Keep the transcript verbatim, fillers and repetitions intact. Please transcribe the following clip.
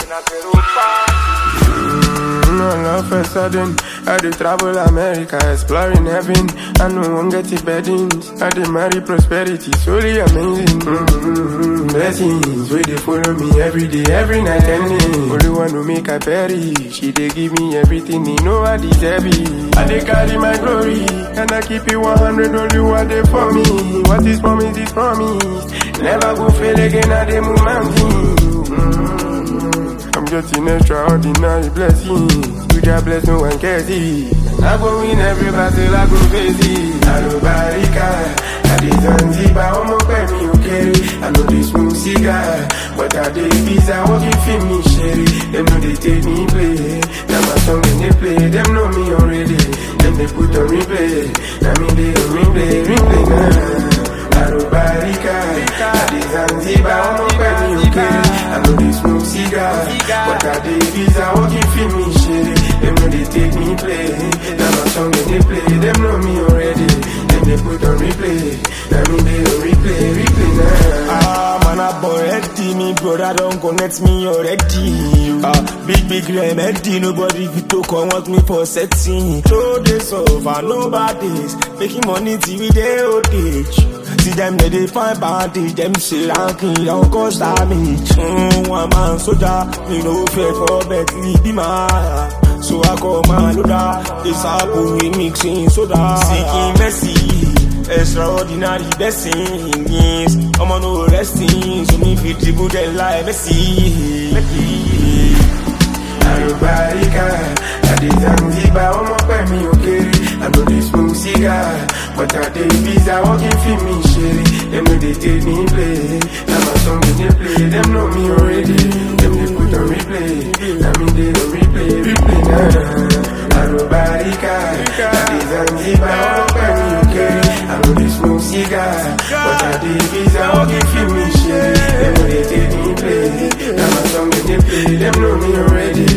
All of a sudden, I do travel America, exploring heaven. I know one get it beddings. I do marry prosperity, solely amazing. Mm-hmm. Blessings, where they follow me every day, every night and day. Only one who make I perish. She they give me everything, they know I deserve it. I they carry my glory, and I keep it one hundred, only one day for me. What is promise is promise. Never go fail again, I they move mountains. Mm-hmm. I'm getting extraordinary blessings. You just bless, no one cares it. I go win every battle, I go face it. I know Barika, I did Zanzibar, I'm up at me, okay. I know this smooth cigar, but I did pizza, walking for me, sherry. Them know they take me play. Now my song when they play, them know me already. Them they put on replay. Now me they on replay, replay now. I know Barika, I did Zanzibar, I'm up at me, okay. I know this smooth cigar, but I did pizza, walking for me, sherry. Them know they take me play. Now my song when they play, them know me already. Them they put on replay. Now me they on replay, replay now. Ah, man, I boy ready, me brother don't connect me already. Ah, big big remedy, nobody fit to come want me for setting. No days over, no bad days, making money till we day old age. See them they dey find bandage, them say ranking don't cause damage. Mm, one man soldier, me no fear for Bentley be man. So I call my loader, this apple we mixing soda. Seeking mercy, extraordinary blessings. I'm on no resting, so me feel dribble them like Messi. I know Barika, I did Zanzibar, I'm up at me, okay. I know this smooth cigar, but I did pizza, walking for me, sherry. Them know they take me play. Now my song when they play, them know me already. Them they put on replay. Now me they on replay, replay now. I know Barika, I did Zanzibar, I'm up at me, okay. I know this smooth cigar, but I did pizza, walking for me, sherry. Them know they take me play. Now my song when they play, them know me already.